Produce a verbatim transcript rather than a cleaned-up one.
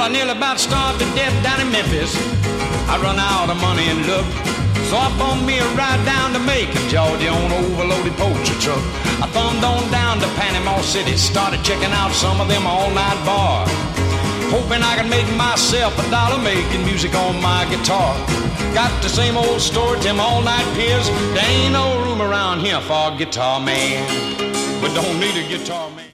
I nearly about starved to death down in Memphis. I run out of money and look, so I bummed me a ride down to Macon, Georgia on an overloaded poacher truck. I thumbed on down to Panama City, started checking out some of them all-night bars, hoping I could make myself a dollar making music on my guitar. Got the same old story, them all-night peers. There ain't no room around here for a guitar man, but don't need a guitar man.